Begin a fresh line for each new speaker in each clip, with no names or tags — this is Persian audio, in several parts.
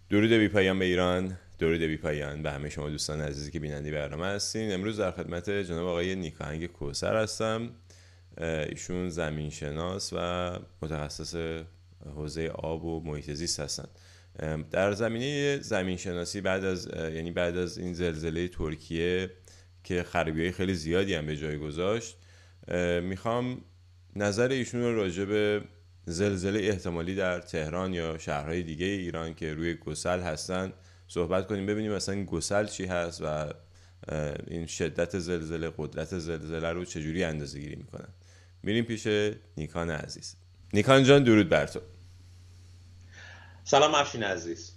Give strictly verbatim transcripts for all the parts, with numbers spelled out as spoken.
درود بی پایان به ایران، درود بی پایان به همه شما دوستان عزیزی که بیننده برنامه هستین. امروز در خدمت جناب آقای نیکاهنگ کوثر هستم. ایشون زمین شناس و متخصص حوزه آب و محیط زیست هستن. در زمینه زمین شناسی بعد از یعنی بعد از این زلزله ترکیه که خرابی‌های خیلی زیادی هم به جای گذاشت، میخوام نظر ایشون رو راجع به زلزله احتمالی در تهران یا شهرهای دیگه ایران که روی گسل هستن صحبت کنیم، ببینیم مثلا گسل چی هست و این شدت زلزله، قدرت زلزله رو چجوری اندازه گیری میکنن. میریم پیش نیکان عزیز. نیکان جان، درود بر تو.
سلام افشین عزیز.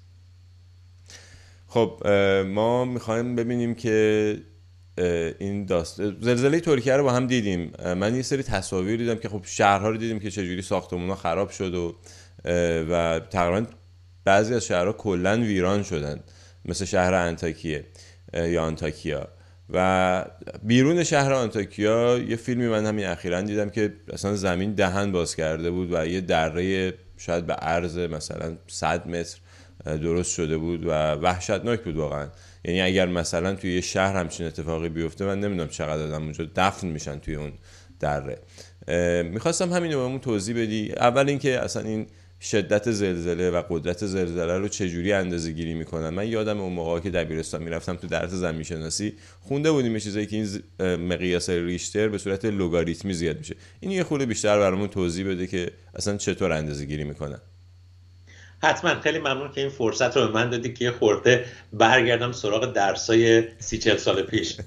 خب ما میخوایم ببینیم که این داست زلزله ترکیه رو با هم دیدیم. من یه سری تصاویر دیدم که خب شهرها رو دیدیم که چجوری ساختمان‌ها خراب شد و و تقریبا بعضی از شهرها کلا ویران شدن، مثل شهر انتاکیه یا آنتاکیا. و بیرون شهر آنتاکیا یه فیلمی من همین اخیراً دیدم که اصلا زمین دهن باز کرده بود و یه دره شاید به عرض مثلا صد متر درست شده بود و وحشتناک بود واقعا. یعنی اگر مثلا توی یه شهر همچین اتفاقی بیفته، من نمیدونم چقدر آدم اونجا دفن میشن توی اون دره. میخواستم همین رو بهمون توضیح بدی. اول اینکه اصلا این شدت زلزله و قدرت زلزله رو چجوری اندازه گیری میکنن. من یادم اون موقعی که دبیرستان میرفتم تو درس زمین شناسی خونده بودیم یه چیزایی که این مقیاس ریشتر به صورت لگاریتمی زیاد میشه. این یه خورده بیشتر برامون توضیح بده که اصلا چطور اندازه گیری میکنن.
حتما، خیلی ممنون که این فرصت رو به من دادی که یه خورده برگردم سراغ درسای سی چل سال پیش.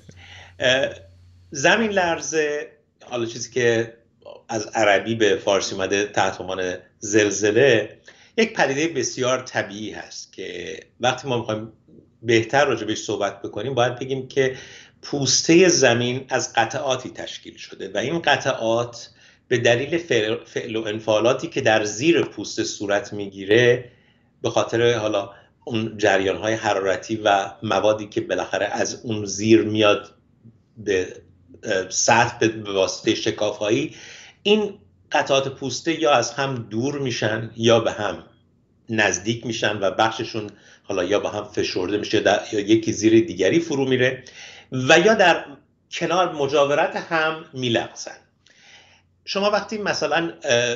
زمین لرزه، حالا چیزی که از عربی به فارسی اومده تحت عنوان زلزله، یک پدیده بسیار طبیعی هست که وقتی ما میخوایم بهتر راجع بهش صحبت بکنیم باید بگیم که پوسته زمین از قطعاتی تشکیل شده و این قطعات به دلیل فعل و انفعالاتی که در زیر پوسته صورت میگیره، به خاطر حالا اون جریان‌های حرارتی و موادی که بالاخره از اون زیر میاد به سطح به واسطه شکاف‌هایی، این قطعات پوسته یا از هم دور میشن یا به هم نزدیک میشن و بخششون حالا یا به هم فشرده میشه یا یکی زیر دیگری فرو میره و یا در کنار مجاورت هم میلغزن. شما وقتی مثلا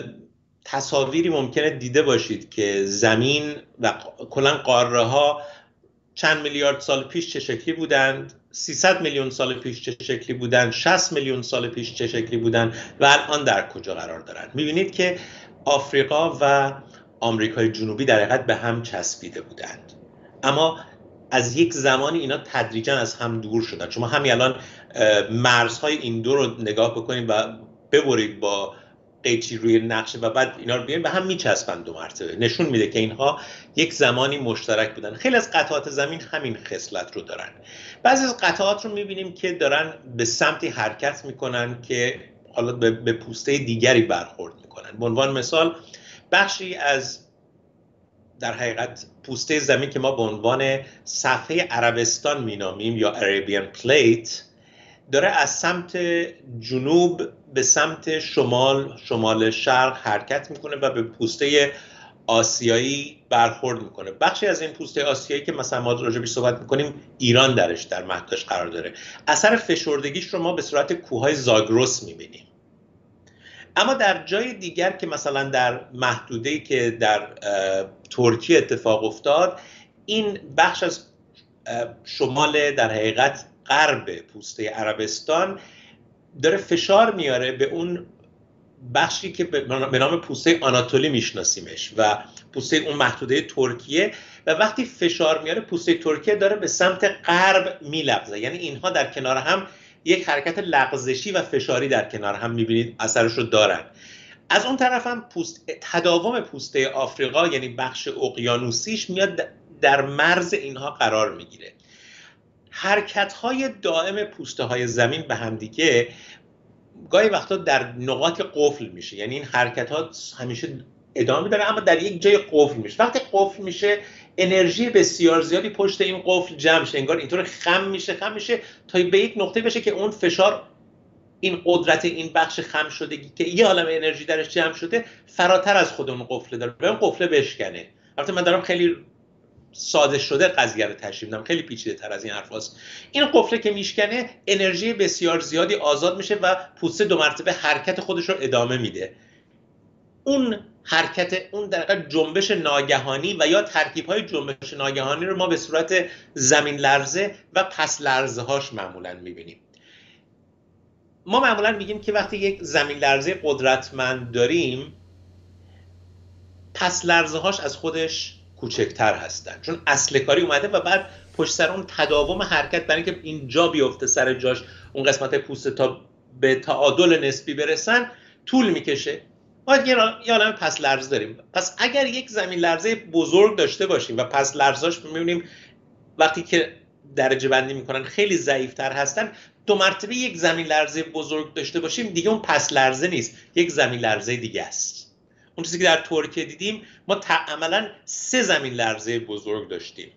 تصاویری ممکنه دیده باشید که زمین و کلا قاره ها چند میلیارد سال پیش چه شکلی بودند، سیصد میلیون سال پیش چه شکلی بودند، شصت میلیون سال پیش چه شکلی بودند و الان در کجا قرار دارند، میبینید که آفریقا و آمریکای جنوبی در حقیقت به هم چسبیده بودند، اما از یک زمانی اینا تدریجا از هم دور شدن. شما همین الان مرزهای این دو رو نگاه بکنید و ببرید با قیچی روی نقشه و بعد اینا رو بیارید به هم میچسبن دو مرتبه، نشون میده که اینها یک زمانی مشترک بودن. خیلی از قطعات زمین همین خصلت رو دارن. بعضی از قطعات رو میبینیم که دارن به سمتی حرکت میکنن که حالا به پوسته دیگری برخورد میکنن. به عنوان مثال بخشی از در حقیقت پوسته زمین که ما به عنوان صفحه عربستان مینامیم یا عربیان پلیت داره از سمت جنوب به سمت شمال شمال شرق حرکت میکنه و به پوسته آسیایی برخورد میکنه. بخشی از این پوسته آسیایی که مثلا ما راجع بهش صحبت میکنیم ایران درش در مهدش قرار داره، اثر فشردگیش رو ما به صورت کوههای زاگرس میبینیم. اما در جای دیگر که مثلا در محدوده‌ای که در ترکیه اتفاق افتاد، این بخش از شمال در حقیقت غرب پوسته عربستان داره فشار میاره به اون بخشی که به نام پوسته آناتولی میشناسیمش و پوسته اون محدوده ترکیه، و وقتی فشار میاره پوسته ترکیه داره به سمت غرب میلغزه. یعنی اینها در کنار هم یک حرکت لغزشی و فشاری در کنار هم میبینید اثرش رو دارن. از اون طرف هم پوست تداوم پوسته آفریقا یعنی بخش اقیانوسیش میاد در مرز اینها قرار میگیره. حرکت‌های دائم پوسته‌های زمین به هم دیگه گاهی وقتا در نقاط قفل میشه، یعنی این حرکت‌ها همیشه ادامه داره اما در یک جای قفل میشه. وقتی قفل میشه انرژی بسیار زیادی پشت این قفل جمع میشه، انگار اینطور خم میشه خم میشه تا به یک نقطه بشه که اون فشار، این قدرت این بخش خم شدگی که یه عالمه انرژی درش جمع شده فراتر از خود اون قفل داره به اون قفل بشکنه. البته من دارم خیلی ساده شده قضیه رو تشریح میدم، خیلی پیچیده تر از این حرف هست. این قفله که میشکنه انرژی بسیار زیادی آزاد میشه و پوسته دو مرتبه حرکت خودش رو ادامه میده. اون حرکت، اون در واقع جنبش ناگهانی و یا ترکیب‌های جنبش ناگهانی رو ما به صورت زمین لرزه و پس لرزه هاش معمولاً میبینیم. ما معمولاً میگیم که وقتی یک زمین لرزه قدرتمند داریم، پس لرزه هاش از خودش کوچکتر هستن، چون اصل کاری اومده و بعد پشت سر اون تداوم حرکت برای اینکه اینجا بیفته سر جاش اون قسمت پوسته تا به تعادل نسبی برسن طول میکشه. ما یه عالمه پس لرزه داریم. پس اگر یک زمین لرزه بزرگ داشته باشیم و پس لرزهاش میبینیم وقتی که درجه بندی میکنن خیلی ضعیفتر هستن، دو مرتبه یک زمین لرزه بزرگ داشته باشیم دیگه اون پس لرزه نیست، یک زمین لرزه دیگه است. اون چیزی که در ترکیه دیدیم، ما عملاً سه زمین لرزه بزرگ داشتیم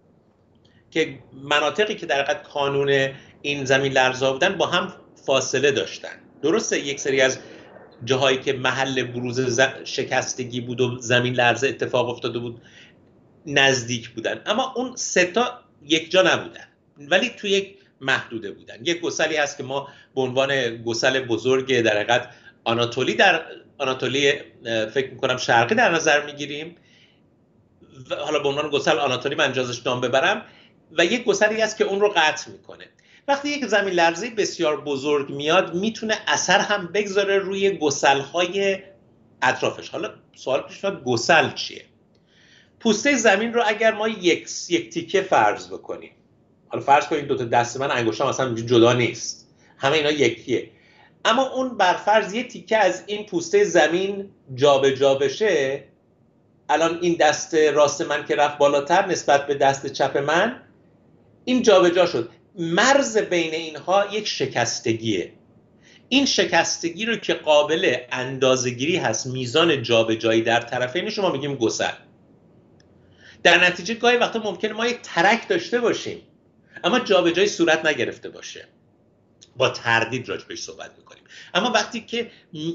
که مناطقی که در حقیقت کانون این زمین لرزه بودن با هم فاصله داشتن. درسته یک سری از جاهایی که محل بروز شکستگی بود و زمین لرزه اتفاق افتاده بود نزدیک بودن، اما اون سه تا یک جا نبودن ولی توی یک محدوده بودن. یک گسلی هست که ما به عنوان گسل بزرگ در حقیقت آناتولی در آناتولی فکر میکنم شرقی در نظر میگیریم، حالا به عنوان گسل آناتولی من اجازهش نام ببرم، و یک گسلی هست که اون رو قطع میکنه. وقتی یک زمین لرزه بسیار بزرگ میاد میتونه اثر هم بگذاره روی گسل‌های اطرافش. حالا سوال پیش میاد گسل چیه؟ پوسته زمین رو اگر ما یک یک تیکه فرض بکنیم، حالا فرض کنید دو تا دست من انگشتام اصلا جدا نیست، همه اینا یکیه، اما اون برفرض یک تیکه از این پوسته زمین جابجا بشه، الان این دست راست من که رفت بالاتر نسبت به دست چپ من، این جابجا شد. مرز بین اینها یک شکستگیه. این شکستگی رو که قابل اندازه‌گیری هست، میزان جابجایی در طرفین، شما میگیم گسل. در نتیجه گاهی وقتا ممکنه ما یک ترک داشته باشیم اما جابجایی صورت نگرفته باشه، با تردید راجع بهش صحبت میکنیم. اما وقتی که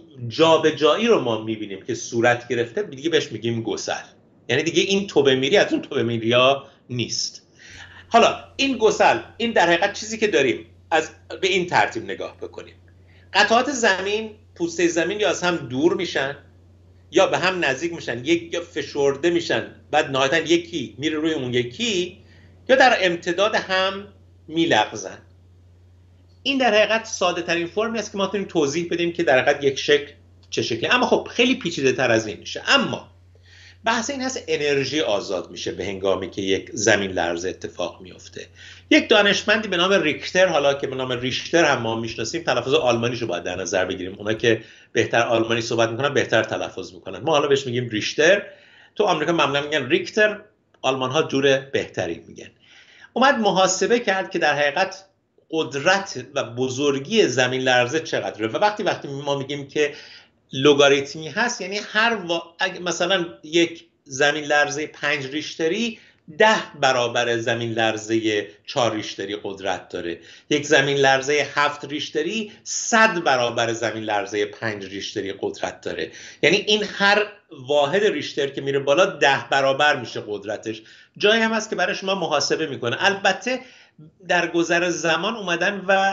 جابجایی رو ما میبینیم که صورت گرفته، دیگه بهش میگیم گسل. یعنی دیگه این توبه میری از اون توبه میریا نیست. حالا این گسل، این در حقیقت چیزی که داریم از به این ترتیب نگاه بکنیم. قطعات زمین، پوسته زمین یا از هم دور میشن یا به هم نزدیک میشن، یک یا فشرده میشن، بعد نهایتا یکی میره روی اون یکی، یا در امتداد هم میلغزن. این در حقیقت ساده ترین فرمی است که ما تونیم توضیح بدیم که در حقیقت یک شکل چه شکلی. اما خب خیلی پیچیده تر از این میشه. اما بحث این هست انرژی آزاد میشه به هنگامی که یک زمین لرزه اتفاق میفته. یک دانشمندی به نام ریختر، حالا که به نام ریشتر هم ما میشناسیم، تلفظ آلمانیشو باید در نظر بگیریم، اونا که بهتر آلمانی صحبت میکنن بهتر تلفظ میکنن، ما حالا بهش میگیم ریشتر. تو آمریکا معمولا میگن ریختر، آلمان ها جور بهتری میگن. اومد محاسبه کرد که در حقیقت قدرت و بزرگی زمین لرزه چقدره، و وقتی وقتی ما میگیم که لگاریتمی هست، یعنی هر وا... مثلا یک زمین لرزه پنج ریشتری ده برابر زمین لرزه چهار ریشتری قدرت داره، یک زمین لرزه هفت ریشتری صد برابر زمین لرزه پنج ریشتری قدرت داره. یعنی این هر واحد ریشتر که میره بالا ده برابر میشه قدرتش. جایی هم هست که برای شما محاسبه میکنه. البته در گذر زمان اومدن و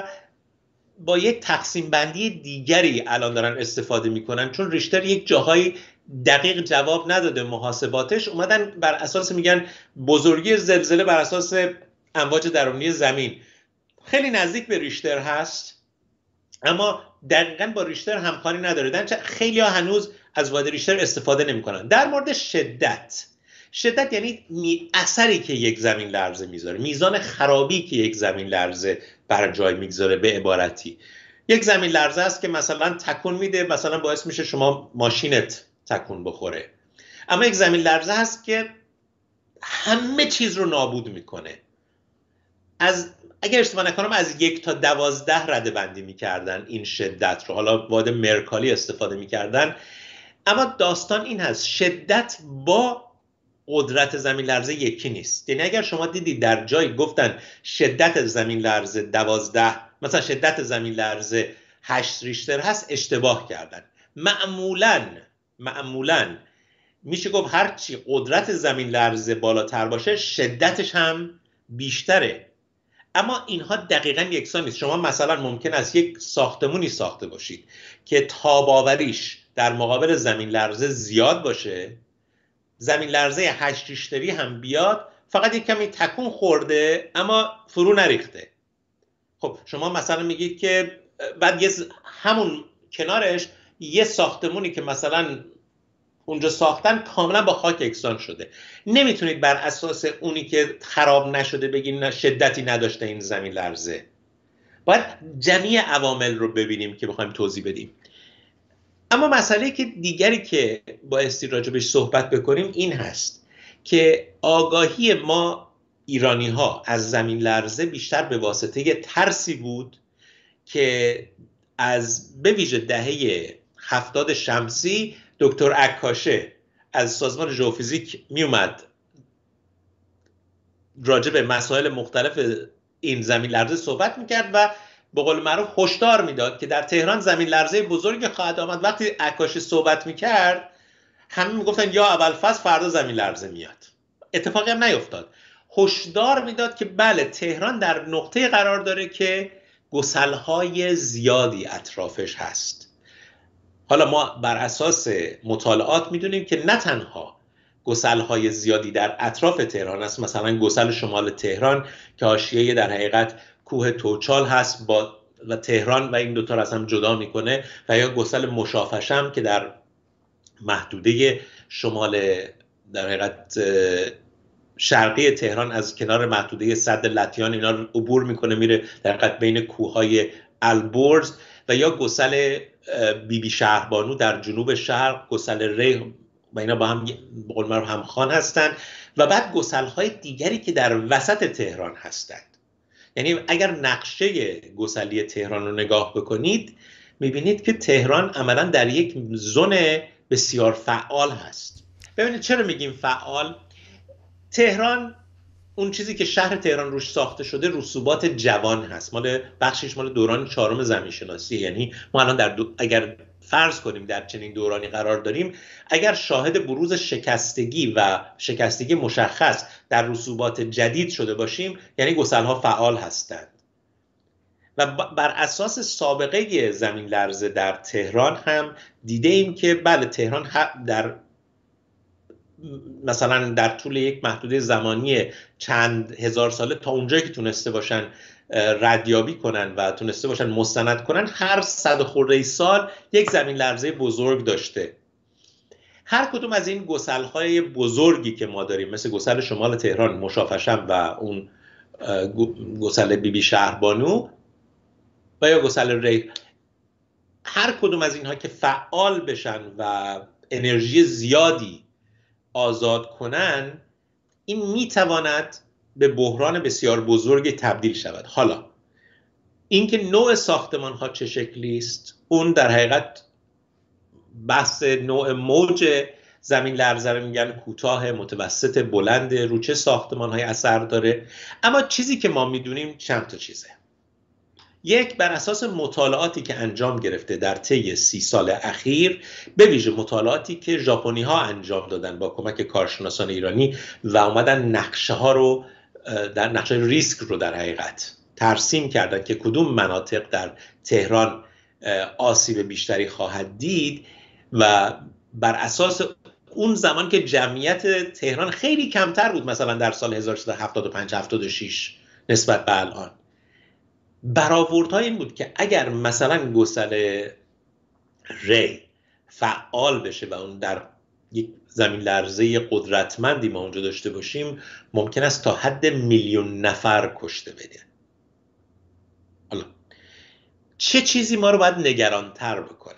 با یک تقسیم بندی دیگری الان دارن استفاده میکنن، چون ریشتر یک جاهایی دقیق جواب نداده محاسباتش، اومدن بر اساس میگن بزرگی زلزله بر اساس امواج درونی زمین خیلی نزدیک به ریشتر هست، اما دقیقاً با ریشتر همخوانی نداره. در خیلی ها هنوز از واحد ریشتر استفاده نمیکنن. در مورد شدت، شدت یعنی اثری که یک زمین لرزه میذاره، میزان خرابی که یک زمین لرزه بر جای میگذاره. به عبارتی یک زمین لرزه است که مثلا تکون میده، مثلا باعث میشه شما ماشینت تکون بخوره، اما یک زمین لرزه هست که همه چیز رو نابود میکنه. از اگر اشتباه نکنم از یک تا دوازده رده بندی میکردن این شدت رو، حالا واحد مرکالی استفاده میکردن. اما داستان این هست شدت با قدرت زمین لرزه یکی نیست. یعنی اگر شما دیدید در جایی گفتن شدت زمین لرزه دوازده، مثلا شدت زمین لرزه هشت ریشتر هست، اشتباه کردن. معمولاً معمولاً میشه گفت هرچی قدرت زمین لرزه بالاتر باشه شدتش هم بیشتره. اما اینها دقیقاً یکسان نیست. شما مثلا ممکن است یک ساختمونی ساخته باشید که تاباوریش در مقابل زمین لرزه زیاد باشه، زمین لرزه هشت ریشتری هم بیاد، فقط یک کمی تکون خورده اما فرو نریخته. خب شما مثلا میگید که بعد یه همون کنارش یه ساختمونی که مثلا اونجا ساختن کاملا با خاک یکسان شده، نمیتونید بر اساس اونی که خراب نشده بگین شدتی نداشته این زمین لرزه. باید جمعی عوامل رو ببینیم که بخوایم توضیح بدیم. اما مسئله که دیگری که بایستی راجبش صحبت بکنیم این هست که آگاهی ما ایرانی ها از زمین لرزه بیشتر به واسطه ترسی بود که از به ویژه دهه هفتاد شمسی دکتر عکاشه از سازمان ژئوفیزیک می اومد راجع به مسائل مختلف این زمین لرزه صحبت میکرد و به قول معروف هشدار میداد که در تهران زمین لرزه بزرگی خواهد آمد. وقتی عکاشه صحبت میکرد همه میگفتن یا اول فصل فردا زمین لرزه میاد. اتفاقی هم نیفتاد. هشدار میداد که بله تهران در نقطه قرار داره که گسلهای زیادی اطرافش هست. حالا ما بر اساس مطالعات میدونیم که نه تنها گسلهای زیادی در اطراف تهران است، مثلا گسل شمال تهران که حاشیه در حقیقت کوه توچال هست با و تهران و این دوتا را از هم جدا میکنه، و یا گسل مشافشم که در محدوده شمال در حقیقت شرقی تهران از کنار محدوده سد لطیان اینا رو عبور میکنه میره در حقیقت بین کوههای البرز، و یا گسل بی بی شهربانو در جنوب شرق، گسل ری و اینا با هم به قول معروف همخوان هستند، و بعد گسل‌های دیگری که در وسط تهران هستند. یعنی اگر نقشه گسلی تهران رو نگاه بکنید میبینید که تهران عملاً در یک زون بسیار فعال هست. ببینید چرا میگیم فعال؟ تهران اون چیزی که شهر تهران روش ساخته شده رسوبات جوان هست، مال بخشش مال دوران چهارم زمین شناسی. یعنی ما الان در دو... اگر فرض کنیم در چنین دورانی قرار داریم، اگر شاهد بروز شکستگی و شکستگی مشخص در رسوبات جدید شده باشیم یعنی گسل‌ها فعال هستند. و بر اساس سابقه زمین لرزه در تهران هم دیده ایم که بله تهران در مثلا در طول یک محدوده زمانی چند هزار ساله تا اونجایی که تونسته باشن ردیابی کنن و تونسته باشن مستند کنن هر صد خورده سال یک زمین لرزه بزرگ داشته. هر کدوم از این گسل‌های بزرگی که ما داریم مثل گسل شمال تهران مشافشم و اون گسل بی بی شهربانو و یا گسل ری، هر کدوم از اینها که فعال بشن و انرژی زیادی آزاد کنن، این میتواند به بحران بسیار بزرگی تبدیل شود. حالا اینکه نوع ساختمان ها چه شکلی است اون در حقیقت بحث نوع موج زمین لرزه رو میگن کوتاه، متوسط، بلند، رو چه ساختمان های اثر داره. اما چیزی که ما میدونیم چند تا چیزه. یک، بر اساس مطالعاتی که انجام گرفته در طی سی سال اخیر، به ویژه مطالعاتی که ژاپنی ها انجام دادن با کمک کارشناسان ایرانی و اومدن نقشه ها رو در نقشه ریسک رو در حقیقت ترسیم کردن که کدوم مناطق در تهران آسیب بیشتری خواهد دید، و بر اساس اون زمان که جمعیت تهران خیلی کمتر بود، مثلا در سال هزار و سیصد و هفتاد و پنج هفتاد و شش نسبت به الان، برآوردها این بود که اگر مثلا گسل ری فعال بشه و اون در یک زمین لرزه قدرتمندی ما اونجا داشته باشیم، ممکن است تا حد میلیون نفر کشته بده. حالا چه چیزی ما رو باید نگران تر بکنه؟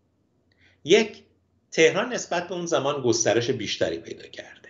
یک، تهران نسبت به اون زمان گسترش بیشتری پیدا کرده.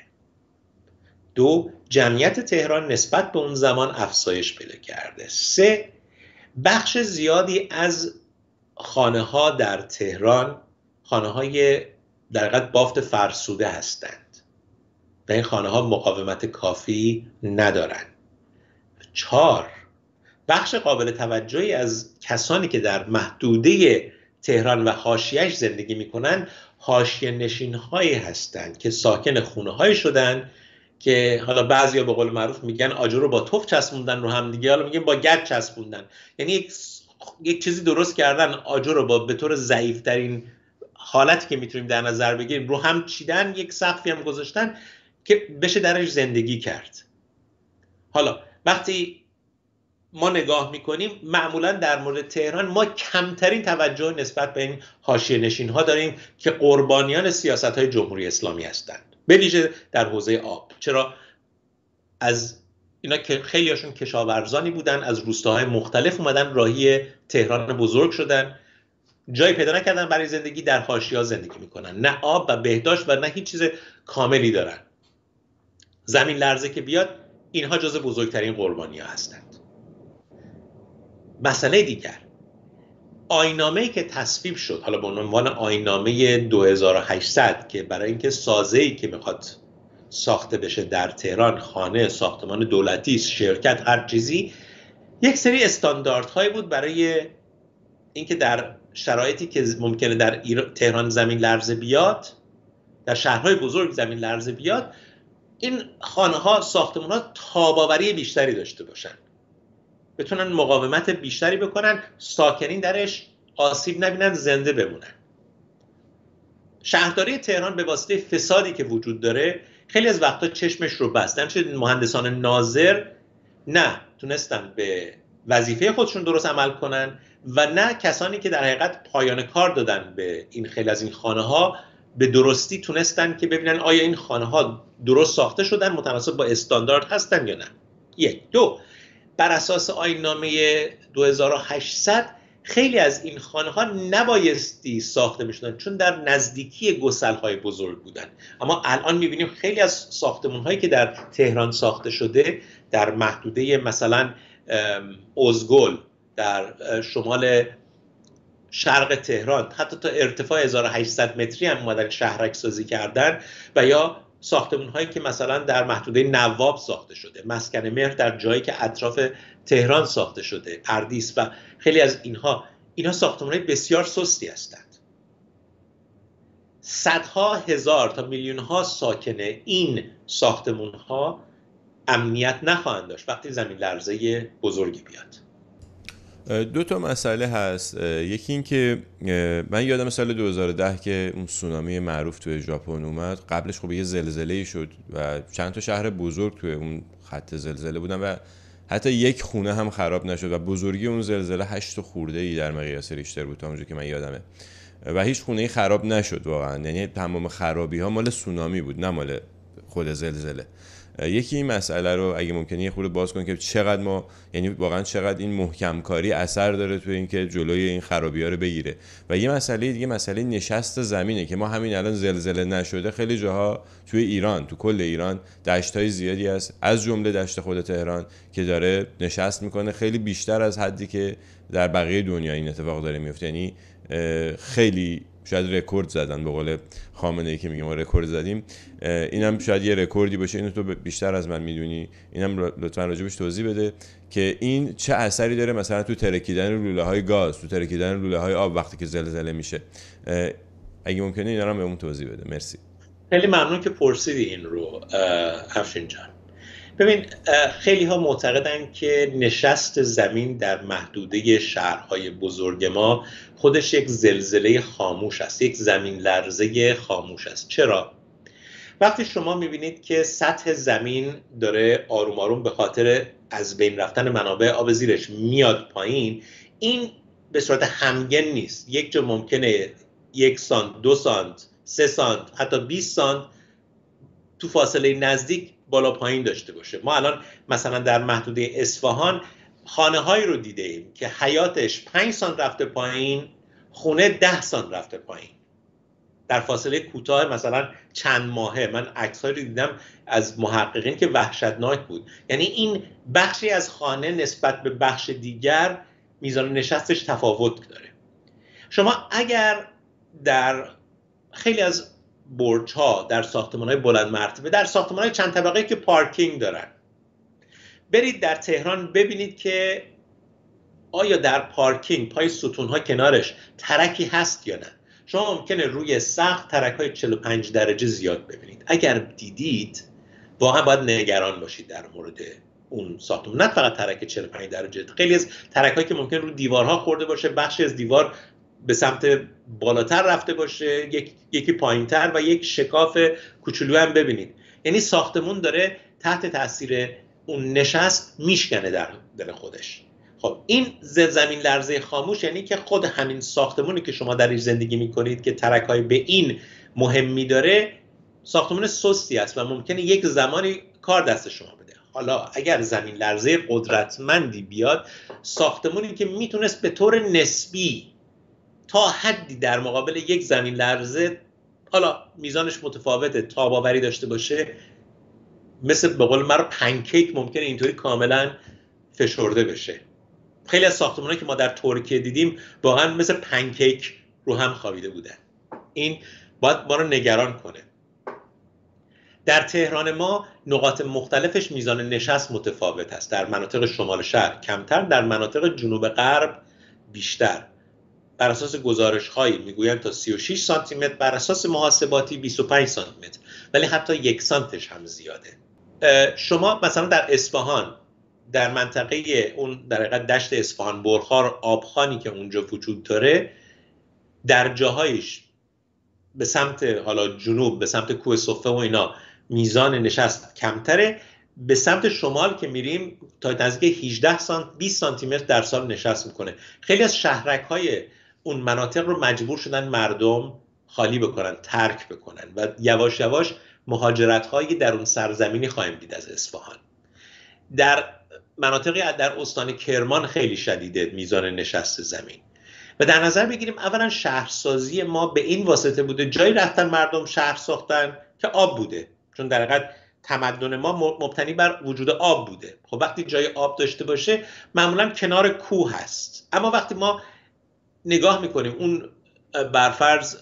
دو، جمعیت تهران نسبت به اون زمان افزایش پیدا کرده. سه، بخش زیادی از خانه ها در تهران خانه های در حقیقت بافت فرسوده هستند و این خانه ها مقاومت کافی ندارند. چهار، بخش قابل توجهی از کسانی که در محدوده تهران و حاشیه‌اش زندگی میکنن حاشیه نشین هایی هستند که ساکن خونه های شدن که حالا بعضیا به قول معروف میگن آجر رو با توف چسبوندن رو هم دیگه، حالا میگن با گچ چسبوندن، یعنی یک یک چیزی درست کردن، آجر رو با به طور ضعیف ترین حالتی که میتونیم در نظر بگیریم رو هم چیدن، یک سقفی هم گذاشتن که بشه درش زندگی کرد. حالا وقتی ما نگاه میکنیم معمولا در مورد تهران ما کمترین توجه نسبت به این حاشیه نشین ها داریم که قربانیان سیاست های جمهوری اسلامی هستند، به ویژه در حوزه آب. چرا؟ از اینا که خیلیاشون کشاورزانی بودن، از روستاهای مختلف اومدن راهی تهران بزرگ شدن، جایی پیدا نکردن برای زندگی، در حاشیه‌ها زندگی میکنن، نه آب و بهداشت و نه هیچ چیز کاملی دارن. زمین لرزه که بیاد اینها جز بزرگترین قربانی‌ها هستند. مسئله دیگر، آیین‌نامه‌ای که تصویب شد، حالا به عنوان آیین‌نامه دو هزار و هشتصد که برای اینکه سازه‌ای که میخواد ساخته بشه در تهران، خانه، ساختمان دولتی، شرکت، هر چیزی، یک سری استانداردهایی بود برای اینکه در شرایطی که ممکنه در تهران زمین لرزه بیاد، در شهرهای بزرگ زمین لرزه بیاد، این خانه‌ها، ساختمان‌ها تاب‌آوری بیشتری داشته باشن، بتونن مقاومت بیشتری بکنن، ساکنین درش آسیب نبینن، زنده بمونن. شهرداری تهران به واسطه فسادی که وجود داره خیلی از وقتا چشمش رو بست. همچنین مهندسان ناظر نه تونستن به وظیفه خودشون درست عمل کنن و نه کسانی که در حقیقت پایان کار دادن به این خیلی از این خانه ها به درستی تونستن که ببینن آیا این خانه ها درست ساخته شدن، متناسب با استاندارد هستن یا نه. یک. دو، بر اساس آیین‌نامه دو هزار و هشتصد خیلی از این خانه ها نبایستی ساخته میشدن چون در نزدیکی گسل های بزرگ بودن. اما الان میبینیم خیلی از ساختمون هایی که در تهران ساخته شده در محدوده مثلا ازگل در شمال شرق تهران، حتی تا ارتفاع هزار و هشتصد متری هم اومدن شهرک سازی کردن، و یا ساختمون هایی که مثلا در محدوده نواب ساخته شده، مسکن مهر در جایی که اطراف تهران ساخته شده، اردیس، و خیلی از اینها اینها ساختمان های بسیار سستی هستند. صدها هزار تا میلیون ها ساکن این ساختمون ها امنیت نخواهند داشت وقتی زمین لرزه بزرگی بیاد.
دو تا مسئله هست. یکی این که من یادم سال دو هزار و ده که اون سونامی معروف توی ژاپن اومد، قبلش خب یه زلزله‌ای شد و چند تا شهر بزرگ توی اون خط زلزله بودن و حتی یک خونه هم خراب نشد و بزرگی اون زلزله هشت خورده‌ای در مقیاس ریشتر بود تا اونجایی که من یادمه و هیچ خونه‌ای خراب نشد واقعا، یعنی تمام خرابی‌ها مال سونامی بود نه مال خود زلزله. یکی این مسئله رو اگه ممکنه یه خورده باز کنیم که چقدر ما، یعنی واقعا چقدر این محکم کاری اثر داره توی اینکه جلوی این خرابی‌ها رو بگیره. و یه مسئله دیگه مسئله نشست زمینه که ما همین الان زلزله نشده خیلی جاها توی ایران، تو کل ایران دشت‌های زیادی هست، از جمله دشت خود تهران که داره نشست میکنه، خیلی بیشتر از حدی که در بقیه دنیا این اتفاق داره میفته. یعنی خیلی شاید رکورد زدن، به قول خامنه‌ای که میگه ما رکورد زدیم، اینم شاید یه رکوردی باشه. اینو تو بیشتر از من میدونی، اینم لطفاً راجبش توضیح بده که این چه اثری داره مثلا تو ترکیدن لوله‌های گاز، تو ترکیدن لوله‌های آب وقتی که زلزله میشه. اگه ممکنه اینا رو بهمون توضیح بده. مرسی.
خیلی ممنون که پرسیدی این رو افشین جان. ببین، خیلی ها معتقدن که نشست زمین در محدوده شهرهای بزرگ ما خودش یک زلزله خاموش است، یک زمین لرزه خاموش است. چرا؟ وقتی شما میبینید که سطح زمین داره آروم آروم به خاطر از بین رفتن منابع آب زیرش میاد پایین، این به صورت همگن نیست. یک جا ممکنه یک سانت، دو سانت، سه سانت، حتی بیست سانت تو فاصله نزدیک بالا پایین داشته باشه. ما الان مثلا در محدوده اصفهان خانه هایی رو دیده ایم که حیاتش پنج سانت رفته پایین، خونه ده سانت رفته پایین در فاصله کوتاه مثلا چند ماهه. من عکس‌هایی رو دیدم از محققین که وحشتناک بود. یعنی این بخشی از خانه نسبت به بخش دیگر میزان نشستش تفاوت داره. شما اگر در خیلی از برج‌ها، در ساختمان‌های بلند مرتبه، در ساختمان‌های چند طبقه‌ای که پارکینگ دارن، برید در تهران ببینید که آیا در پارکینگ پای ستون‌ها کنارش ترکی هست یا نه. شما ممکنه روی سقف ترک‌های چهل و پنج درجه زیاد ببینید. اگر دیدید واقعا باید نگران باشید در مورد اون ساختمون. نه فقط ترک چهل و پنج درجه، خیلی از ترک‌هایی که ممکن رو دیوارها خورده باشه، بخشی از دیوار به سمت بالاتر رفته باشه، یک، یکی پایینتر و یک شکاف کوچولو هم ببینید. یعنی ساختمون داره تحت تاثیر اون نشست میشکنه در دل خودش. خب این زمین لرزه خاموش یعنی که خود همین ساختمونی که شما درش زندگی میکنید که ترک‌های به این مهمی داره، ساختمان سستی است و ممکنه یک زمانی کار دست شما بده. حالا اگر زمین لرزه قدرتمندی بیاد، ساختمونی که میتونست به طور نسبی تا حدی در مقابل یک زمین لرزه، حالا میزانش متفاوته، تاباوری داشته باشه، مثل به قول من پنکیک ممکنه اینطوری کاملا فشرده بشه. خیلی از ساختمان‌هایی که ما در ترکیه دیدیم واقعا مثل پنکیک رو هم خوابیده بودن. این باید ما رو نگران کنه. در تهران ما نقاط مختلفش میزان نشست متفاوت است. در مناطق شمال شهر کمتر، در مناطق جنوب غرب بیشتر. بر اساس گزارش‌هایی میگویند تا سی و شش سانتی متر، بر اساس محاسباتی بیست و پنج سانتی متر، ولی حتی یک سانتش هم زیاده. شما مثلا در اصفهان، در منطقه اون در حقیقت دشت اصفهان برخار، آبخانی که اونجا وجود داره، در جاهایش به سمت حالا جنوب، به سمت کوه صفه و اینا میزان نشست کمتره. به سمت شمال که میریم تا نزدیک هجده سانت بیست سانتی متر در سال نشست میکنه. خیلی از شهرک‌های اون مناطق رو مجبور شدن مردم خالی بکنن، ترک بکنن و یواش یواش مهاجرت‌هایی در اون سرزمینی خواهیم دید از اصفهان. در مناطقی در استان کرمان خیلی شدیده میزان نشست زمین. و در نظر بگیریم اولا شهرسازی ما به این واسطه بوده، جایی رفتن مردم شهر ساختن که آب بوده، چون در حقیقت تمدن ما مبتنی بر وجود آب بوده. خب وقتی جای آب داشته باشه معمولا کنار کوه هست. اما وقتی ما نگاه میکنیم اون برفرض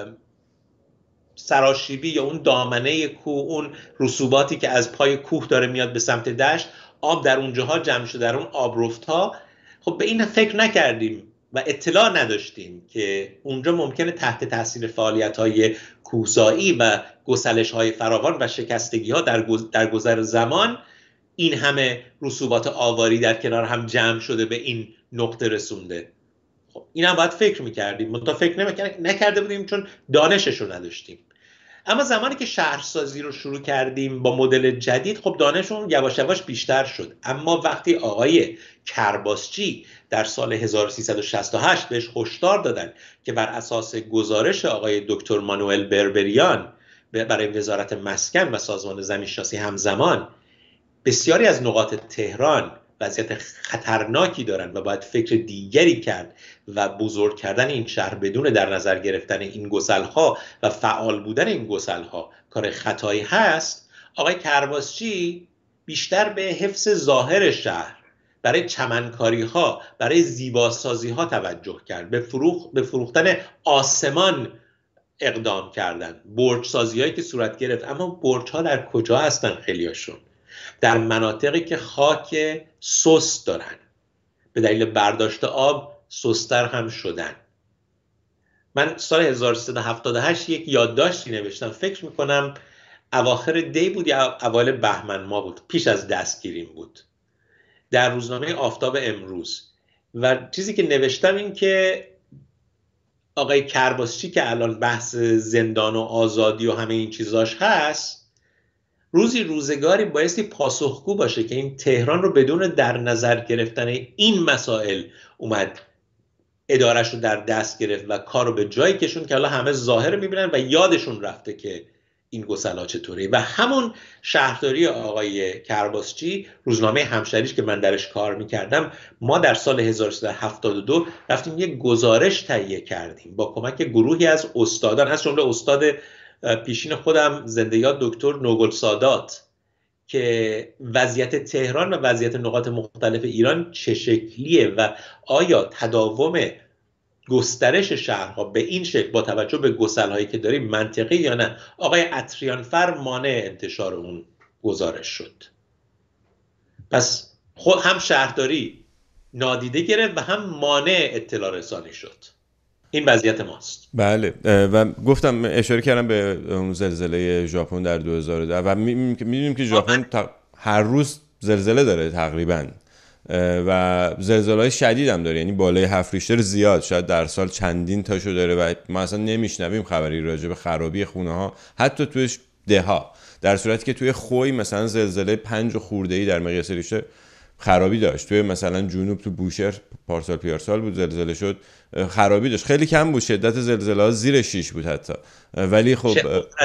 سراشیبی یا اون دامنه کوه، اون رسوباتی که از پای کوه داره میاد به سمت دشت، آب در اونجاها جمع شده در اون آبرفت‌ها، خب به این فکر نکردیم و اطلاع نداشتیم که اونجا ممکنه تحت تاثیر فعالیت‌های کوهسایی و گسلش‌های فراوان و شکستگی‌ها در در گذر زمان این همه رسوبات آواری در کنار هم جمع شده به این نقطه رسونده. خب این هم باید فکر می‌کردیم، منتها فکر نکرده بودیم چون دانشش رو نداشتیم. اما زمانی که شهرسازی رو شروع کردیم با مدل جدید، خب دانشمون یواش یواش بیشتر شد. اما وقتی آقای کرباسچی در سال هزار و سیصد و شصت و هشت بهش هشدار دادن که بر اساس گزارش آقای دکتر مانوئل بربریان برای وزارت مسکن و سازمان زمین‌شناسی همزمان، بسیاری از نقاط تهران وضعیت خطرناکی دارن و باید فکر دیگری کرد و بزرگ کردن این شهر بدون در نظر گرفتن این گسل‌ها و فعال بودن این گسل‌ها کار خطایی هست، آقای کرباسچی بیشتر به حفظ ظاهر شهر، برای چمنکاری‌ها، برای زیباسازی‌ها توجه کرد، به فروخ به فروختن آسمان اقدام کردن، برج سازی‌هایی که صورت گرفت. اما برج‌ها در کجا هستن؟ خیلیاشون در مناطقی که خاک سست دارن، به دلیل برداشت آب سست‌تر هم شدن. من سال هزار و سیصد و هفتاد و هشت یک یادداشتی نوشتم، فکر میکنم اواخر دی بود یا اوایل بهمن ماه بود، پیش از دستگیریم بود، در روزنامه آفتاب امروز. و چیزی که نوشتم این که آقای کرباسچی که الان بحث زندان و آزادی و همه این چیزاش هست، روزی روزگاری بایستی پاسخگو باشه که این تهران رو بدون در نظر گرفتن این مسائل اومد ادارش رو در دست گرفت و کار رو به جایی کشون که حالا همه ظاهر میبینن و یادشون رفته که این گسلا چطوری. و همون شهرداری آقای کرباسچی، روزنامه همشهریش که من درش کار میکردم، ما در سال هزار و سیصد و هفتاد و دو رفتیم یک گزارش تهیه کردیم با کمک گروهی از استادان، از جمله استاد پیشین خودم زنده یاد دکتر نوگل سادات، که وضعیت تهران و وضعیت نقاط مختلف ایران چه شکلیه و آیا تداوم گسترش شهرها به این شکل با توجه به گسل‌هایی که داریم منطقی یا نه. آقای عطریانفر مانع انتشار اون گزارش شد. پس خود هم شهرداری نادیده گرفت و هم مانع اطلاع رسانی شد. این وضعیت ماست.
بله و گفتم اشاره کردم به اون زلزله ژاپن در دو هزار و ده و می‌دونیم که ژاپن هر روز زلزله داره تقریبا و زلزله‌های شدید هم داره، یعنی بالای هفت ریشتر زیاد، شاید در سال چندین تاشو داره و ما اصلا نمیشنویم خبری راجع به خرابی خونه‌ها حتی توی ده‌ها، در صورتی که توی خوی مثلا زلزله پنج خورده‌ای در مقیاس ریشتر خرابی داشت. توی مثلا جنوب تو بوشهر پارسال پیارسال بود زلزله شد، خرابی داشت. خیلی کم بود، شدت زلزله ها زیر شیش بود حتی، ولی خب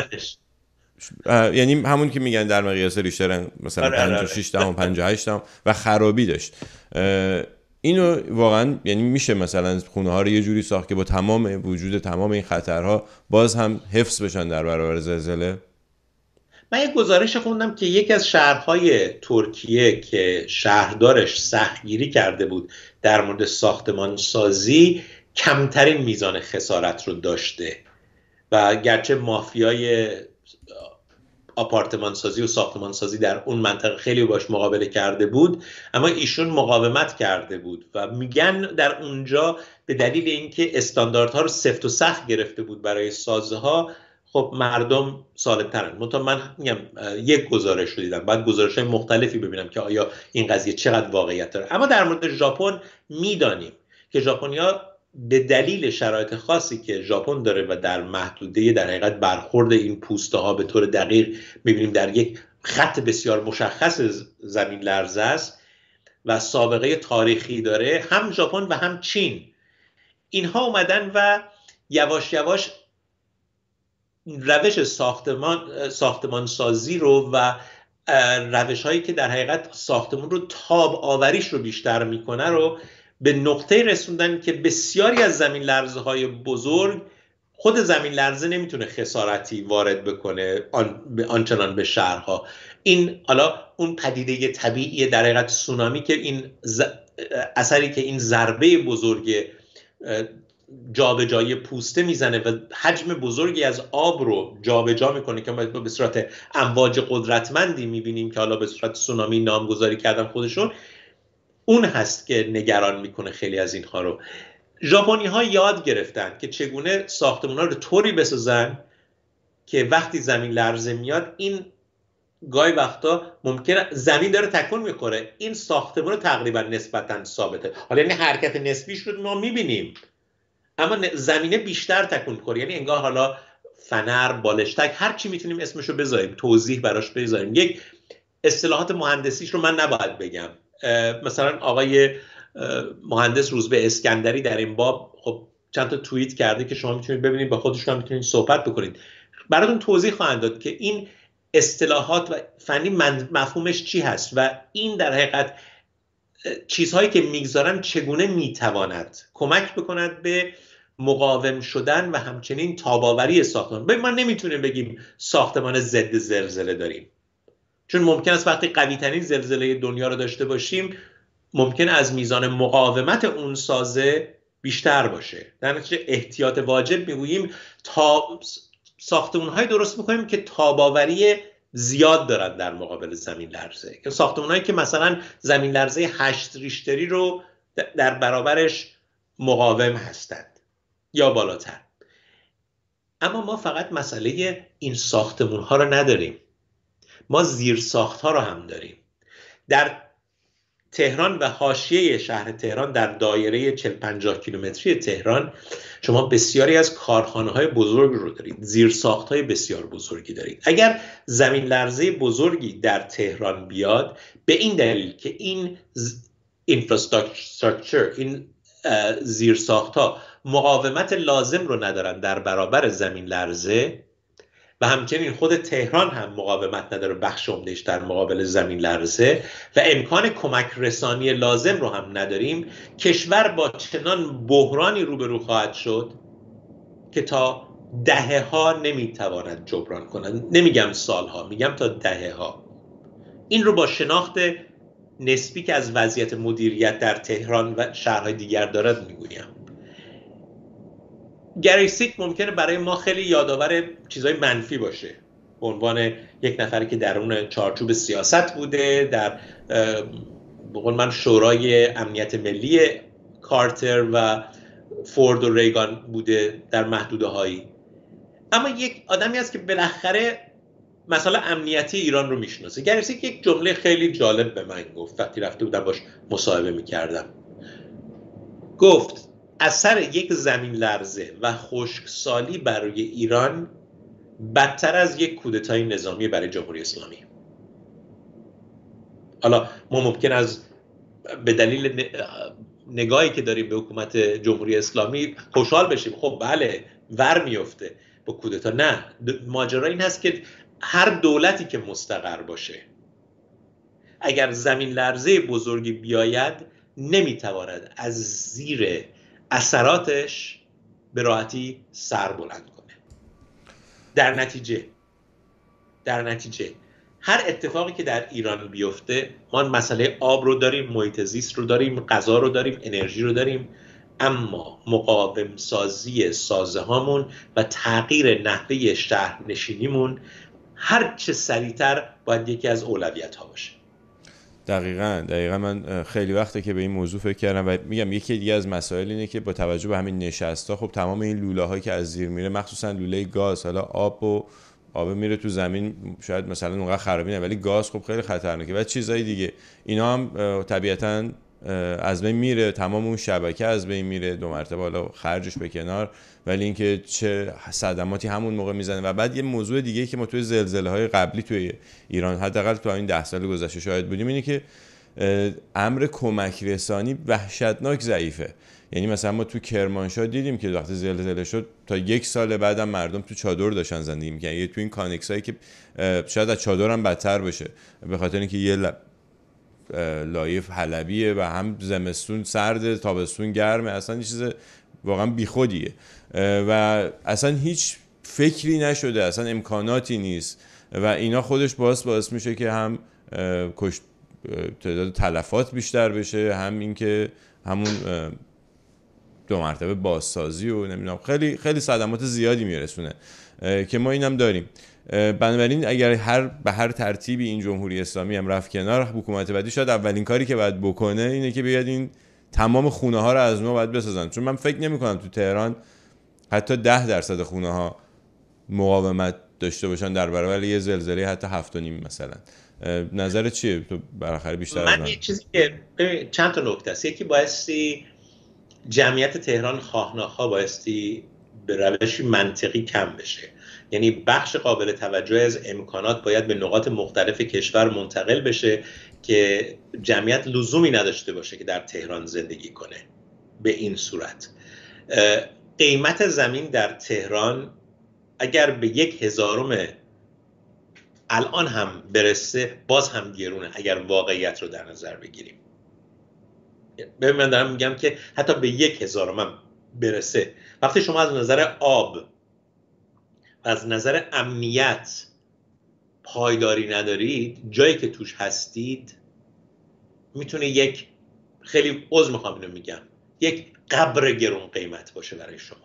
یعنی همون که میگن در مقیاس ریشتر مثلا پنجاه و شش دهم پنجاه و هشت دهم و خرابی داشت. اینو واقعا یعنی میشه مثلا خونه ها رو یه جوری ساخت که با تمام وجود تمام این خطرها باز هم حفظ بشن در برابر زلزله؟
من یک گزارش خوندم که یکی از شهرهای ترکیه که شهردارش سهمگیری کرده بود در مورد ساختمان سازی کمترین میزان خسارت رو داشته و گرچه مافیای آپارتمان سازی و ساختمان سازی در اون منطقه خیلی باش مقابله کرده بود، اما ایشون مقاومت کرده بود و میگن در اونجا به دلیل اینکه استانداردها رو سفت و سخت گرفته بود برای سازها، خب مردم سالم ترن. منتها من میگم یک گزارش رو دیدم، بعد گزارش‌های مختلفی ببینم که آیا این قضیه چقدر واقعیت داره. اما در مورد ژاپن میدانیم که ژاپنی‌ها به دلیل شرایط خاصی که ژاپن داره و در محدوده در حقیقت برخورد این پوسته ها به طور دقیق میبینیم در یک خط بسیار مشخص زمین لرزه است و سابقه تاریخی داره، هم ژاپن و هم چین اینها اومدن و یواش یواش روش ساختمان ساختمان سازی رو و روش هایی که در حقیقت ساختمان رو تاب آوریش رو بیشتر میکنه رو به نقطه رسوندن که بسیاری از زمین لرزه های بزرگ خود زمین لرزه نمیتونه خسارتی وارد بکنه آن آنچنان به شهرها. این حالا اون پدیده طبیعی در حقیقت سونامی که این ز... اثری که این ضربه بزرگ جابجایی پوسته میزنه و حجم بزرگی از آب رو جابجا میکنه که ما به صورت امواج قدرتمندی میبینیم که حالا به صورت سونامی نامگذاری کردن خودشون، اون هست که نگران میکنه خیلی از اینها رو. ژاپنی ها یاد گرفتن که چگونه ساختمان ها رو طوری بسازن که وقتی زمین لرزه میاد این گاهی وقتا ممکنه زمین داره تکون میخوره، این ساختمان رو تقریبا نسبتا ثابته، حالا یعنی حرکت نسبیش رو ما میبینیم اما زمینه بیشتر تکون میخوره، یعنی انگار حالا فنر، بالشتک، هر چی میتونیم اسمشو بذاریم، توضیح براش بذاریم. یک اصطلاحات مهندسیش رو من نباید بگم، مثلا آقای مهندس روزبه اسکندری در این باب خب چند تا توییت کرده که شما میتونید ببینید، با خودشون هم میتونید صحبت بکنید، براتون توضیح خواهند داد که این اصطلاحات و فنی مفهومش چی هست و این در حقیقت چیزهایی که میگذارن چگونه میتواند کمک بکند به مقاوم شدن و همچنین تاباوری ساختمان. ما نمیتونیم بگیم ساختمان ضد زلزله داریم، چون ممکن است وقتی قوی ترین زلزله دنیا رو داشته باشیم ممکن از میزان مقاومت اون سازه بیشتر باشه. در نتیجه احتیاط واجب میگوییم تا ساختمان‌های درست میکنیم که تاباوری زیاد دارن در مقابل زمین لرزه، که ساختمان‌هایی که مثلا زمین لرزه هشت ریشتری رو در برابرش مقاوم هستند یا بالاتر. اما ما فقط مسئله این ساختمان‌ها رو نداریم، ما زیر ساخت‌ها رو هم داریم. در تهران و حاشیه شهر تهران در دایره چهل پنجاه کیلومتری تهران شما بسیاری از کارخانه‌های بزرگ رو دارید، زیر ساخت‌های بسیار بزرگی دارید. اگر زمین لرزه بزرگی در تهران بیاد به این دلیل که این اینفراستراکچر، این زیر ساخت‌ها مقاومت لازم رو ندارن در برابر زمین لرزه و همچنین خود تهران هم مقاومت نداره بخش عمده‌اش در مقابل زمین لرزه و امکان کمک رسانی لازم رو هم نداریم، کشور با چنان بحرانی روبرو خواهد شد که تا دهه ها نمیتواند جبران کنند. نمیگم سالها، میگم تا دهه ها. این رو با شناخت نسبی که از وضعیت مدیریت در تهران و شهرهای دیگر دارد میگویم. گری سیک ممکنه برای ما خیلی یادآور چیزای منفی باشه، به عنوان یک نفری که درون چارچوب سیاست بوده، در به قول من شورای امنیت ملی کارتر و فورد و ریگان بوده در محدوده هایی، اما یک آدمی هست که بالاخره مسائل امنیتی ایران رو میشناسه. گرچه یک جمله خیلی جالب به من گفت وقتی رفته بودم باش مصاحبه میکردم، گفت اثر یک زمین لرزه و خشکسالی برای ایران بدتر از یک کودتای نظامی برای جمهوری اسلامی. حالا ما ممکن از به دلیل نگاهی که داریم به حکومت جمهوری اسلامی خوشحال بشیم، خب بله ور میفته با کودتا. نه، ماجرا این هست که هر دولتی که مستقر باشه اگر زمین لرزه بزرگی بیاید نمیتواند از زیر اثراتش به راحتی سر بلند کنه. در نتیجه در نتیجه هر اتفاقی که در ایران بیفته، ما مسئله آب رو داریم، محیط زیست رو داریم، غذا رو داریم، انرژی رو داریم، اما مقاوم سازی سازه هامون و تغییر نحوه شهرنشینیمون هر چه سریعتر باید یکی از اولویت ها باشه.
دقیقاً دقیقاً من خیلی وقته که به این موضوع فکر کردم و میگم یکی دیگه از مسائل اینه که با توجه به همین نشستا، خب تمام این لوله هایی که از زیر میره، مخصوصا لوله گاز، حالا آب و آب میره تو زمین شاید مثلا اونقدر خرابی نه، ولی گاز خب خیلی خطرناکه و چیزای دیگه، اینا هم طبیعتاً از بین میره، تمام اون شبکه از بین میره، دو مرتبه حالا خرجش به کنار، ولی اینکه چه صدماتی همون موقع میزنه. و بعد یه موضوع دیگه که ما توی زلزله‌های قبلی توی ایران حداقل تو این ده سال گذشته شاهد بودیم اینه که امر کمک رسانی وحشتناک ضعیفه. یعنی مثلا ما تو کرمانشاه دیدیم که وقتی زلزله شد تا یک سال بعدم مردم تو چادر داشتن زندگی می‌کردن، یه تو این کانکسایی که شاید از چادر هم بدتر بشه به خاطر اینکه یه لایه حلبیه و هم زمستون سرده تابستون گرمه، اصلا یه چیز واقعا بیخودیه و اصلا هیچ فکری نشده، اصلا امکاناتی نیست و اینا خودش باعث باعث میشه که هم کشت تعداد تلفات بیشتر بشه، هم اینکه همون دو مرتبه بازسازی و نمیدونم خیلی خیلی صدمات زیادی میرسونه که ما اینم داریم. بنابراین اگر هر به هر ترتیبی این جمهوری اسلامی هم رفت کنار، حکومت بعدی شاید اولین کاری که باید بکنه اینه که بیاد این تمام خونه ها رو از نو باید بسازن، چون من فکر نمی کنم تو تهران حتی ده درصد خونه ها مقاومت داشته باشن در برابر یه زلزله حتی هفت و نیم مثلا. نظر چیه تو بالاخره بیشتر
من؟ من یه چیزی که چند تا نکته است. یکی بایستی جمعیت تهران خواه ناخواه بایستی به روشی منطقی کم بشه، یعنی بخش قابل توجه از امکانات باید به نقاط مختلف کشور منتقل بشه که جمعیت لزومی نداشته باشه که در تهران زندگی کنه. به این صورت قیمت زمین در تهران اگر به یک هزارم الان هم برسه باز هم گرونه اگر واقعیت رو در نظر بگیریم. به من دارم میگم که حتی به یک هزارم هم برسه، وقتی شما از نظر آب و از نظر امنیت پایداری ندارید، جایی که توش هستید میتونه یک خیلی عذر میخوام اینو میگم یک قبر گرون قیمت باشه برای شما.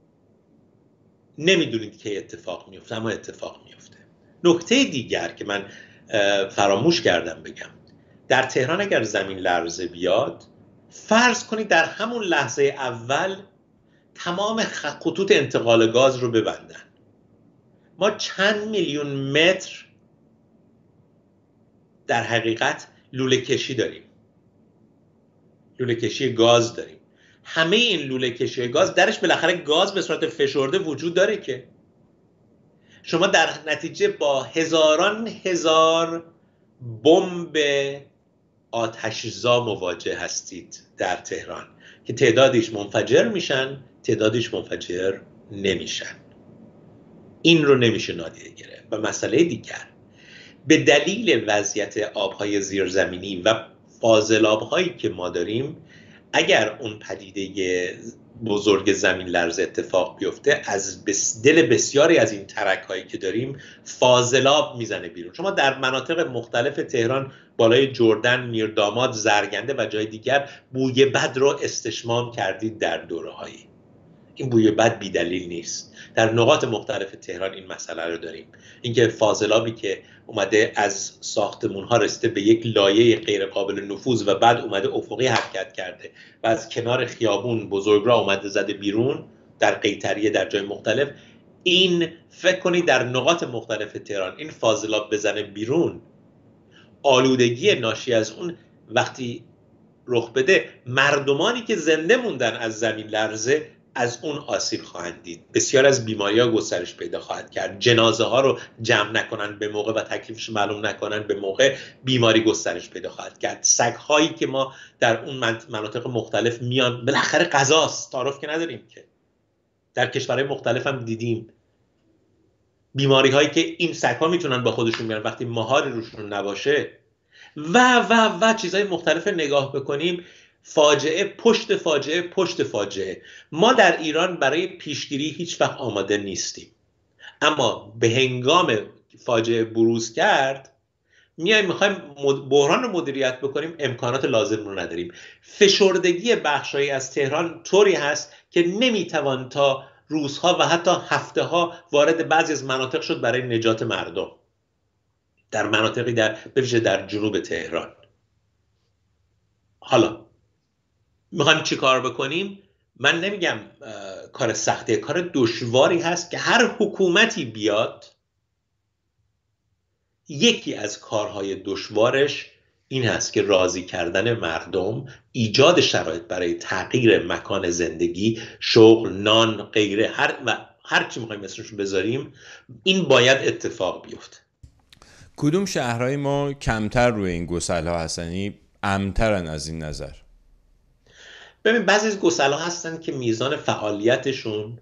نمیدونید که اتفاق میفته اما اتفاق میفته. نکته دیگر که من فراموش کردم بگم، در تهران اگر زمین لرزه بیاد، فرض کنید در همون لحظه اول تمام خطوط انتقال گاز رو ببندن. ما چند میلیون متر در حقیقت لوله کشی داریم، لوله کشی گاز داریم. همه این لوله کشی گاز درش بالاخره گاز به صورت فشرده وجود داره که شما در نتیجه با هزاران هزار بمب آتش‌زا مواجه هستید در تهران که تعدادیش منفجر میشن، تعدادیش منفجر نمیشن. این رو نمیشه نادیده گرفت. و مسئله دیگر، به دلیل وضعیت آبهای زیرزمینی و فاضلاب‌هایی که ما داریم، اگر اون پدیده بزرگ زمین لرزه اتفاق بیفته، از بس دل بسیاری از این ترک‌هایی که داریم فاضلاب میزنه بیرون. شما در مناطق مختلف تهران، بالای جردن، میرداماد، زرگنده و جای دیگر بوی بد رو استشمام کردید در دوره‌هایی. این بوی بد بی‌دلیل نیست. در نقاط مختلف تهران این مسئله رو داریم. اینکه فاضلابی که اومده از ساختمان‌ها رسیده به یک لایه غیر قابل نفوذ و بعد اومده افقی حرکت کرده و از کنار خیابون بزرگراه اومده زده بیرون در قیطریه در جای مختلف، این فکر کنید در نقاط مختلف تهران این فاضلاب بزنه بیرون، آلودگی ناشی از اون وقتی رخ بده، مردمانی که زنده موندن از زمین لرزه از اون آسیب خواهند دید. بسیار از بیماری‌ها گسترش پیدا خواهد کرد. جنازه ها رو جمع نکنن به موقع و تکلیفش معلوم نکنن به موقع، بیماری گسترش پیدا خواهد کرد. سگ هایی که ما در اون مناطق مختلف میان، بالاخره غذاست، تعارف که نداریم که در کشورهای مختلف هم دیدیم بیماری هایی که این سگ ها میتونن با خودشون بیارن وقتی مهاری روشون نباشه و و و چیزهای مختلف نگاه بکنیم. فاجعه پشت فاجعه پشت فاجعه. ما در ایران برای پیشگیری هیچ وقت آماده نیستیم، اما به هنگام فاجعه بروز کرد میایم میخوایم بحران رو مدیریت بکنیم، امکانات لازم رو نداریم. فشردگی بخشایی از تهران طوری هست که نمیتوان تا روزها و حتی هفته ها وارد بعضی از مناطق شد برای نجات مردم در مناطقی در به ویژه در جنوب تهران. حالا میخوایم چی کار بکنیم؟ من نمیگم کار سختیه، کار دشواری هست که هر حکومتی بیاد یکی از کارهای دشوارش این هست که راضی کردن مردم، ایجاد شرایط برای تغییر مکان زندگی، شغل، نان، غیره، هر و هر چی میخوایم اسمشو بذاریم، این باید اتفاق بیفته.
کدوم شهرهای ما کمتر روی این گسل‌ها هستن، یعنی امن‌ترن از این نظر؟
ببین بعضی از گسل‌ها هستن که میزان فعالیتشون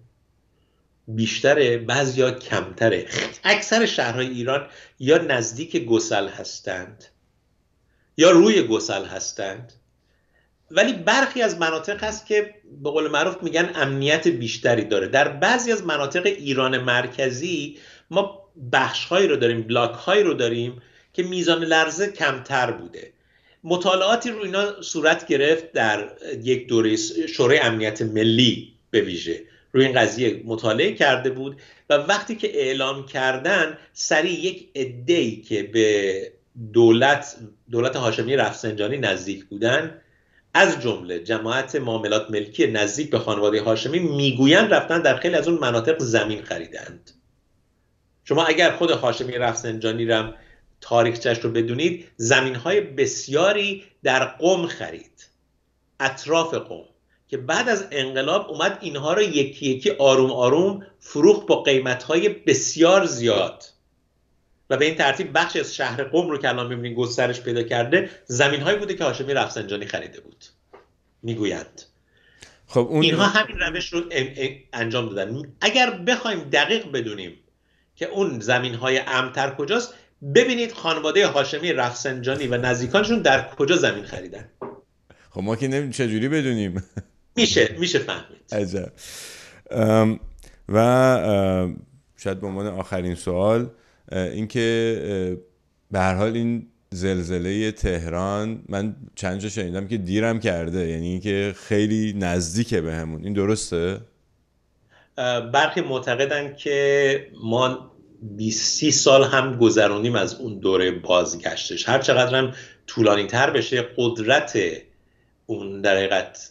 بیشتره، بعضیا کمتره. اکثر شهرهای ایران یا نزدیک گسل هستند یا روی گسل هستند، ولی برخی از مناطق هست که به قول معروف میگن امنیت بیشتری داره. در بعضی از مناطق ایران مرکزی ما بخش‌هایی رو داریم، بلاک‌هایی رو داریم که میزان لرزه کمتر بوده. مطالعاتی رو اینا صورت گرفت در یک دوره شورای امنیت ملی به ویژه روی این قضیه مطالعه کرده بود و وقتی که اعلام کردن سریع یک عده‌ای که به دولت دولت هاشمی رفسنجانی نزدیک بودن، از جمله جماعت معاملات ملکی نزدیک به خانواده هاشمی، میگویند رفتن در خیلی از اون مناطق زمین خریدند. شما اگر خود هاشمی رفسنجانی رم تاریخچه‌اش رو بدونید، زمین‌های بسیاری در قم خرید، اطراف قم، که بعد از انقلاب اومد اینها رو یکی یکی آروم آروم فروخت با قیمت‌های بسیار زیاد و به این ترتیب بخش از شهر قم رو که الان می‌بینید گسترش پیدا کرده، زمین‌هایی بوده که هاشمی رفسنجانی خریده بود میگویند. خب اون اینها همین روش رو انجام دادن. اگر بخوایم دقیق بدونیم که اون زمین‌های امن‌تر کجاست، ببینید خانواده هاشمی رفسنجانی و نزدیکانشون در کجا زمین خریدن.
خب ما که نمیدونیم چجوری بدونیم.
میشه میشه فهمید.
عجب. ام و ام شاید به عنوان آخرین سوال اینکه به هر حال این زلزله تهران من چند جا شنیدم که دیرم کرده، یعنی اینکه خیلی نزدیکه بهمون، این درسته؟
برخی معتقدن که ما بیست سی سال هم گذرونیم از اون دوره بازگشتش. هر چقدر هم طولانی تر بشه قدرت اون در حقیقت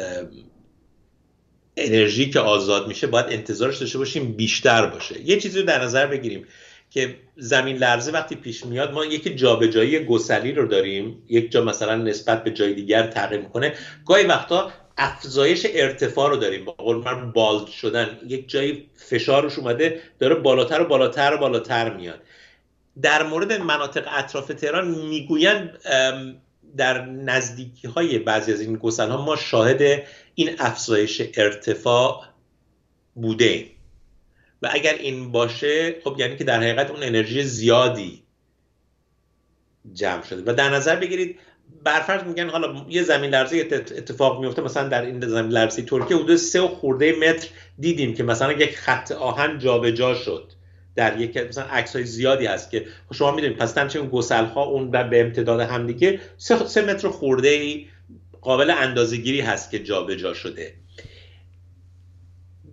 انرژی که آزاد میشه باید انتظارش داشته باشیم بیشتر باشه. یه چیزی رو در نظر بگیریم که زمین لرزه وقتی پیش میاد ما یک جابجایی گسلی رو داریم، یک جا مثلا نسبت به جای دیگر تغییر میکنه، گاهی وقتا افزایش ارتفاع رو داریم، با قول من بالد شدن، یک جایی فشارش اومده داره بالاتر و بالاتر و بالاتر میاد. در مورد مناطق اطراف تهران میگوین در نزدیکی های بعضی از این گسل ها ما شاهد این افزایش ارتفاع بوده و اگر این باشه خب یعنی که در حقیقت اون انرژی زیادی جمع شده. و در نظر بگیرید برفرض میگن حالا یه زمین لرزه اتفاق میفته، مثلا در این زمین لرزه ترکیه حدود سه و خورده متر دیدیم که مثلا یک خط آهن جابجا شد. در یک مثلا عکس‌های زیادی هست که شما میدونید پس همچنین گسل‌ها اون به امتداد هم دیگه سه, سه متر خورده ای قابل اندازه‌گیری هست که جابجا شده.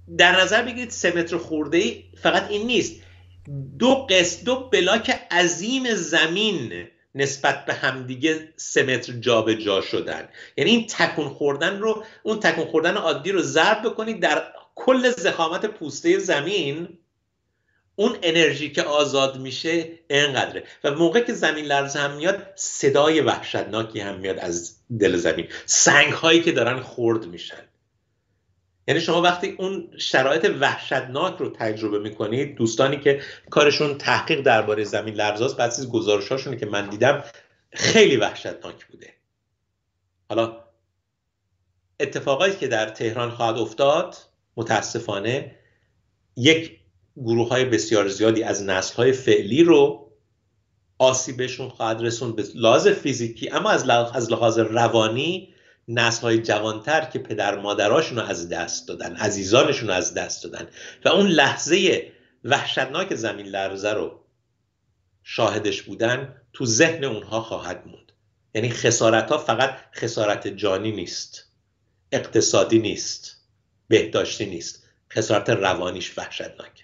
در نظر بگیرید سه متر خورده ای فقط این نیست، دو قسم دو بلاک عظیم زمین نسبت به همدیگه سه متر جابجا جا شدن. یعنی این تکون خوردن رو، اون تکون خوردن عادی رو ضرب بکنید در کل ضخامت پوسته زمین، اون انرژی که آزاد میشه اینقدره. و موقع که زمین لرزه هم میاد، صدای وحشتناکی هم میاد از دل زمین، سنگ هایی که دارن خورد میشن. یعنی شما وقتی اون شرایط وحشتناک رو تجربه میکنید، دوستانی که کارشون تحقیق درباره زمین لرزاست، بعضی از گزارشاشونه که من دیدم خیلی وحشتناک بوده. حالا اتفاقایی که در تهران خواهد افتاد، متاسفانه یک گروه های بسیار زیادی از نسل های فعلی رو آسیبشون خواهد رسوند به لحاظ فیزیکی، اما از لحاظ روانی نسل های جوانتر که پدر مادراشون رو از دست دادن، عزیزانشون رو از دست دادن و اون لحظه وحشتناک زمین لرزه رو شاهدش بودن، تو ذهن اونها خواهد موند. یعنی خسارت ها فقط خسارت جانی نیست، اقتصادی نیست، بهداشتی نیست، خسارت روانیش وحشتناکه.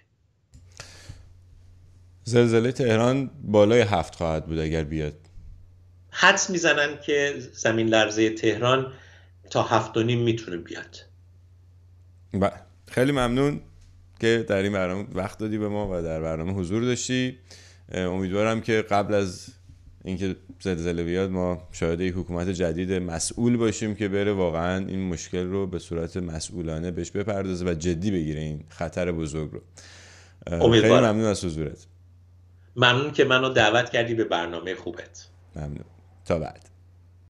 زلزله تهران بالای هفت خواهد بود اگر بیاد.
حدس میزنن که زمین لرزه تهران تا هفت و نیم میتونه بیاد.
با خیلی ممنون که در این برنامه وقت دادی به ما و در برنامه حضور داشتی. امیدوارم که قبل از اینکه زلزله بیاد ما شاهد یک حکومت جدید مسئول باشیم که بره واقعا این مشکل رو به صورت مسئولانه بهش بپردازه و جدی بگیره این خطر بزرگ رو. خیلی ممنون از حضورت.
ممنون که منو دعوت کردی به برنامه خوبت.
ممنون. تا بعد.